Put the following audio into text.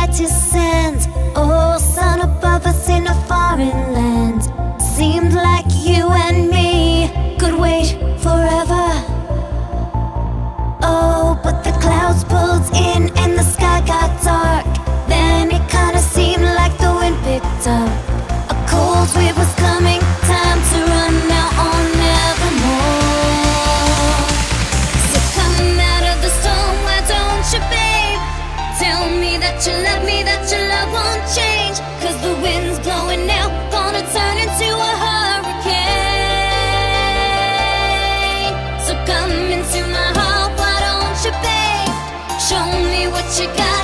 reticent. Oh, sun above us in a foreign land. Seemed like you and me could wait forever. Oh, but the clouds pulled in and the sky got dark. Then it kinda seemed like the wind picked up. A cold wave was coming, time to run now or nevermore. So come out of the storm, why don't you, babe? Tell me that you love me, that your love won't change. 'Cause the wind's blowing now, gonna turn into a hurricane. So come into my heart, why don't you, babe? Show me what you got.